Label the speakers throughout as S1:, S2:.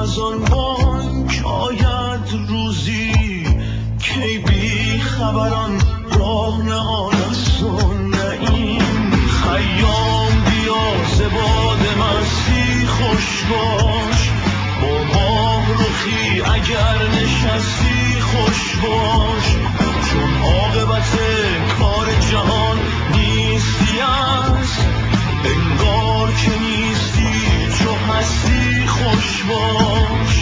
S1: از آن بانک آید روزی که بی خبران راه نهان سن نعیم. خیام بیا ز باد مستی خوش باش، با ماه رخی اگر نشستی خوش باش، چون عاقبت کار جهان نیستی است، انگار که نیستی چو هستی خوش باش.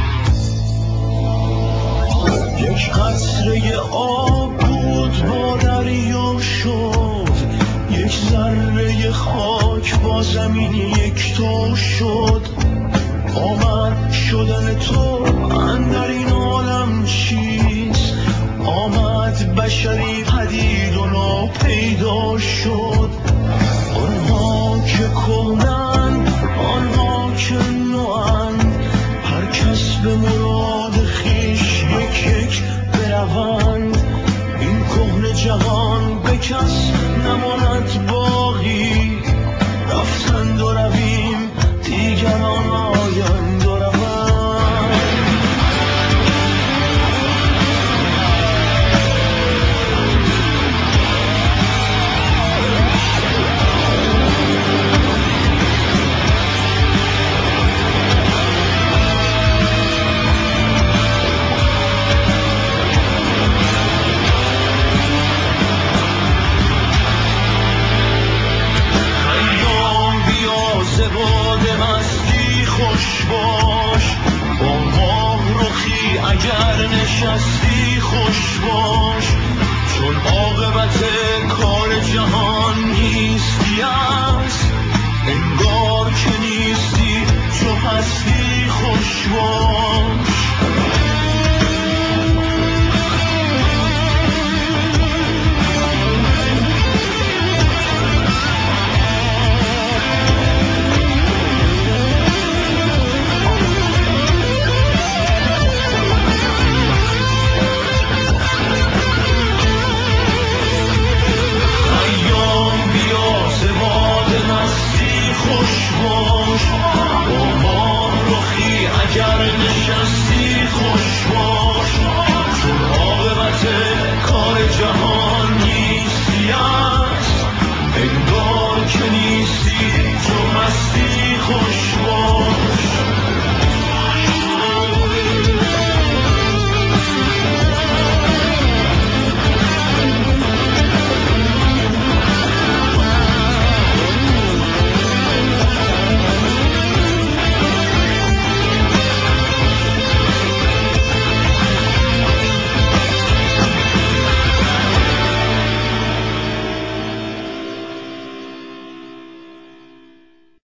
S1: یک قطره آب بود با دریا شد، یک ذره خاک با زمین یکتا شد. آمد شدن تو اندر این عالم چیست؟ آمد بشری پدید و ناپیدا شد. آنها که کهنند آنها که نوند، هر کس به مراد خویش یک یک بروند. این کهنه جهان به کس نماند باقی، رفتند و رویم دیگران آیند و روند. خیام بیا ز باد مستی خوش باش، با ماه رخی اگر نشستی خوش باش، چون عاقبت کار جهان نیستی است، انگار که نیستی چو هستی خوش باش.